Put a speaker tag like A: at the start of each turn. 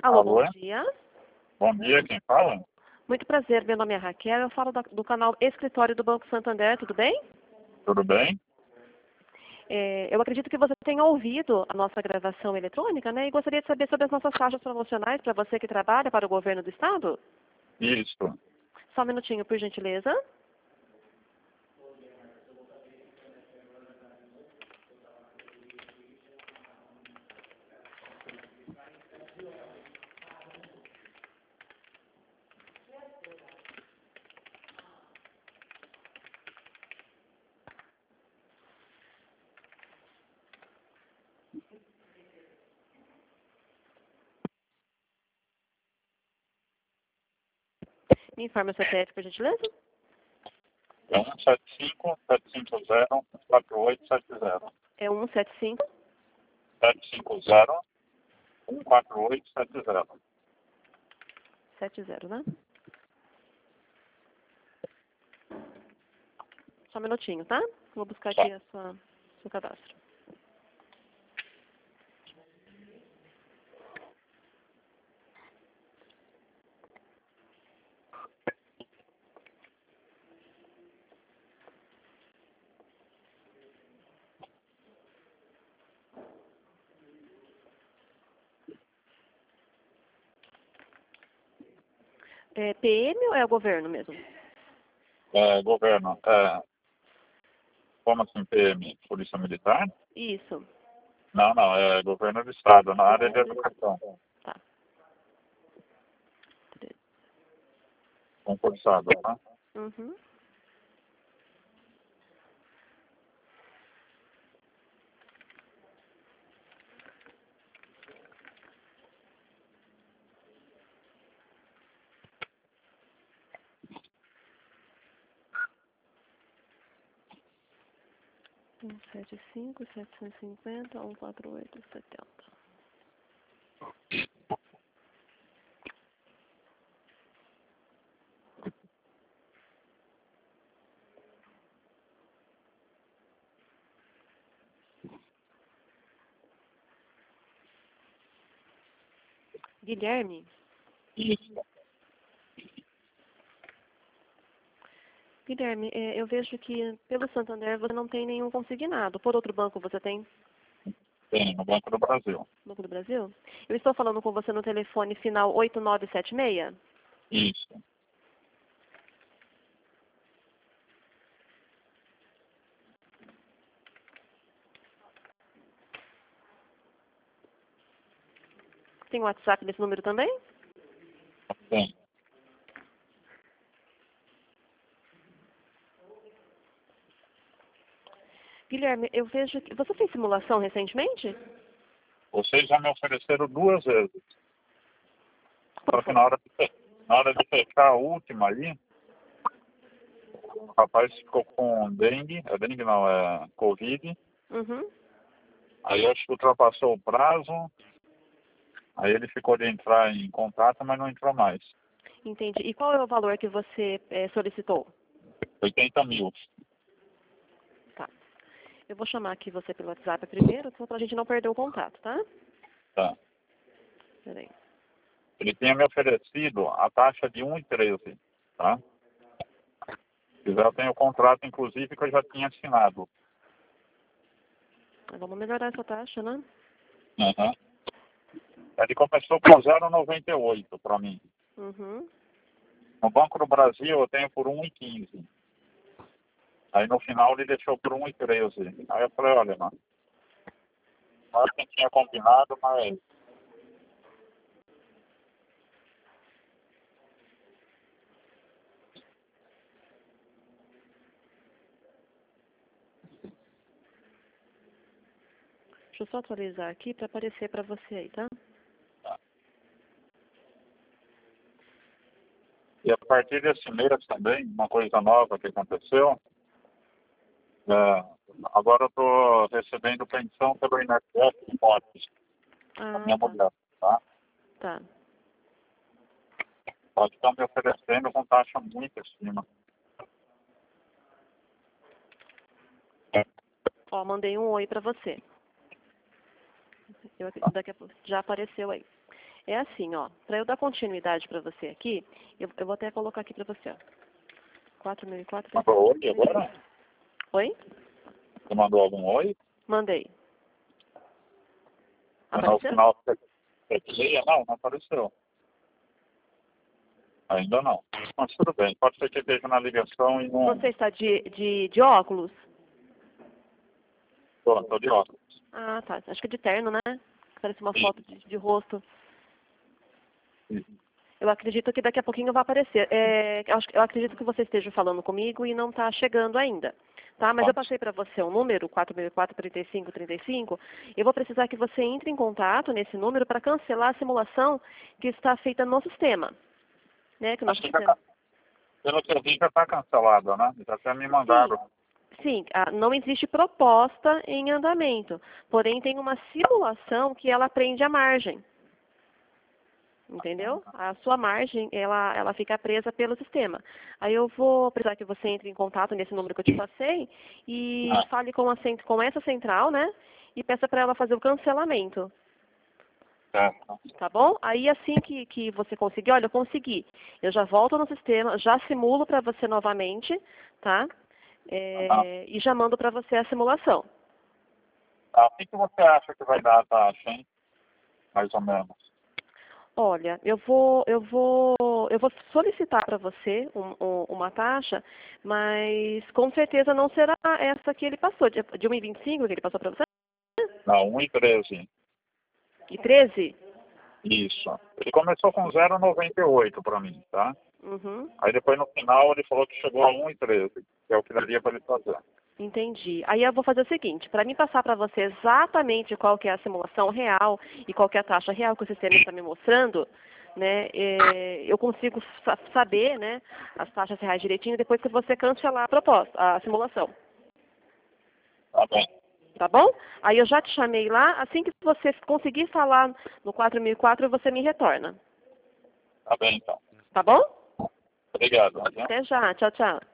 A: Alô,
B: Alô?
A: bom dia.
B: Bom dia, quem fala?
A: Muito prazer, meu nome é Raquel, eu falo do canal Escritório do Banco Santander, tudo bem?
B: Tudo bem?
A: Eu acredito que você tenha ouvido a nossa gravação eletrônica, né? E gostaria de saber sobre as nossas taxas promocionais para você que trabalha para o governo do estado.
B: Isso.
A: Só um minutinho, por gentileza. Me informe o CPF, por gentileza.
B: É 175-750-4870.
A: É 175
B: 750-14870.
A: 70, né? Só um minutinho, tá? Vou buscar aqui seu cadastro. É PM ou é o governo mesmo?
B: Governo, como assim PM? Polícia Militar?
A: Isso.
B: Não, é governo do estado, na área de educação.
A: Tá.
B: Concursado, tá?
A: Uhum. Um 75, 750, 148, 70. Guilherme,
B: Isso.
A: eu vejo que pelo Santander você não tem nenhum consignado. Por outro banco você tem?
B: Tem, no Banco do Brasil.
A: Banco do Brasil? Eu estou falando com você no telefone final 8976?
B: Isso.
A: Tem WhatsApp desse número também?
B: Tem.
A: Guilherme, eu vejo que... Você fez simulação recentemente?
B: Vocês já me ofereceram 2 vezes.
A: Quando
B: Só que
A: foi?
B: na hora de fechar a última aí, o rapaz ficou com dengue. É dengue não, é Covid.
A: Uhum.
B: Aí acho que ultrapassou o prazo. Aí ele ficou de entrar em contato, mas não entrou mais.
A: Entendi. E qual é o valor que você solicitou?
B: 80 mil.
A: Tá. Eu vou chamar aqui você pelo WhatsApp primeiro, só para a gente não perder o contato, tá?
B: Tá.
A: Peraí.
B: Ele tinha me oferecido a taxa de 1,13, tá? Eu já tenho o contrato, inclusive, que eu já tinha assinado.
A: Vamos melhorar essa taxa, né?
B: Uhum. Ele começou com 0,98 para mim.
A: Uhum.
B: No Banco do Brasil eu tenho por 1,15. Aí no final ele deixou por 1,13. Aí eu falei, olha, mano, acho que tinha combinado, mas
A: Deixa eu só atualizar aqui para aparecer para você aí, tá?
B: e a partir desse mês também, uma coisa nova que aconteceu, agora eu estou recebendo pensão pelo INSS de mortes da
A: Ah,
B: minha
A: tá.
B: mulher, tá?
A: Tá.
B: Só que estão me oferecendo com taxa muito acima.
A: Ó, mandei um oi para você. Daqui a pouco já apareceu aí. É assim, ó, para eu dar continuidade para você aqui, eu vou até colocar aqui para você, ó. 4.004.
B: Mandou oi agora?
A: Oi?
B: Você mandou algum oi?
A: Mandei.
B: Mas no
A: Apareceu?
B: final não apareceu. Ainda não. Mas tudo bem, pode ser que esteja na ligação e não...
A: Você está de óculos?
B: Tô de óculos.
A: Ah, tá. Acho que é de terno, né? Parece uma foto de rosto.
B: Sim.
A: Eu acredito que daqui a pouquinho vai aparecer. Eu acredito que você esteja falando comigo e não está chegando ainda. Tá? Mas eu passei para você um número, 4004-3535. Eu vou precisar que você entre em contato nesse número para cancelar a simulação que está feita no sistema. Né? Que o nosso sistema...
B: Pelo que eu vi, já está cancelado, né? Já até me mandaram.
A: Sim, não existe proposta em andamento. Porém, tem uma simulação que ela prende a margem. Entendeu? A sua margem, ela fica presa pelo sistema. Aí eu vou precisar que você entre em contato nesse número que eu te passei e fale com essa central, né? E peça para ela fazer o cancelamento.
B: Certo.
A: Tá bom? Aí assim que você conseguir, olha, eu consegui. Eu já volto no sistema, já simulo para você novamente, tá? E já mando para você a simulação.
B: O que você acha que vai dar a taxa, hein? Mais ou menos.
A: Olha, eu vou solicitar para você uma taxa, mas com certeza não será essa que ele passou, de 1,25 que ele passou para você?
B: Não, 1,13.
A: E 13?
B: Isso. Ele começou com 0,98 para mim, tá?
A: Uhum.
B: Aí depois no final ele falou que chegou a 1,13, que é o que daria para ele fazer.
A: Entendi. Aí eu vou fazer o seguinte, para mim passar para você exatamente qual que é a simulação real e qual que é a taxa real que o sistema está me mostrando, né, eu consigo saber, né, as taxas reais direitinho depois que você cancelar a proposta, a simulação.
B: Tá bem.
A: Tá bom? Aí eu já te chamei lá, assim que você conseguir falar no 4004, você me retorna.
B: Tá bem, então.
A: Tá bom?
B: Obrigado.
A: Até já. Tchau, tchau.